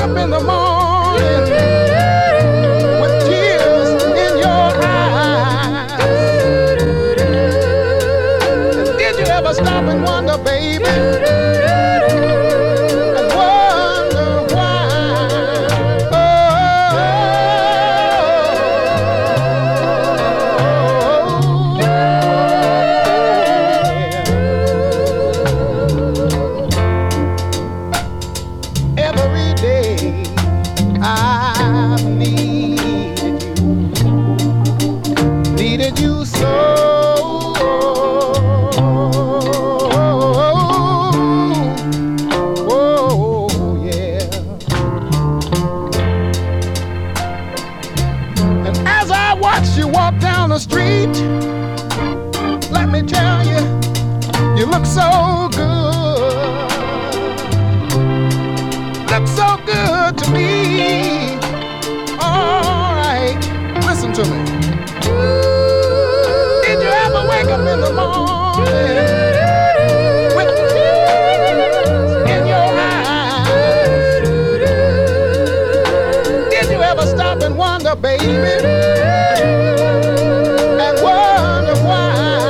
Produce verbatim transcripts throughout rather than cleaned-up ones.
up in the morning with tears in your eyes? And did you ever stop and wonder, baby, and wonder why? Oh, every day I've needed you, needed you so. Oh, yeah. And as I watch you walk down the street, let me tell you, you look so good. Look so good to me. All right, listen to me. Did you ever wake up in the morning with tears in your eyes? Did you ever stop and wonder, baby, and wonder why?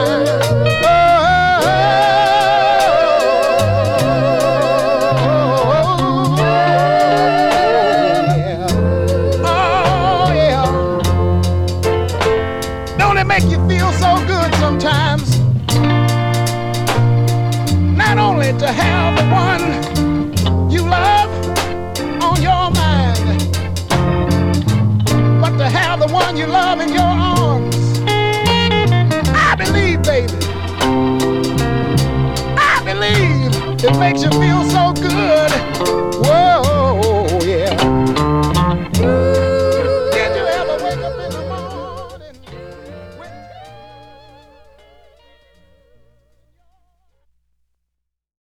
Make you feel so good sometimes, not only to have the one you love on your mind, but to have the one you love in your arms. I believe, baby, I believe it makes you feel so good. Whoa.